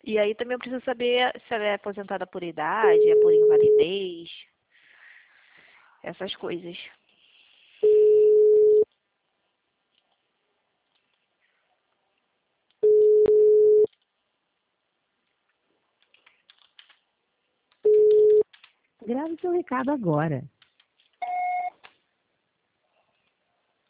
E aí também eu preciso saber se ela é aposentada por idade, é por invalidez, essas coisas. Grave seu recado agora.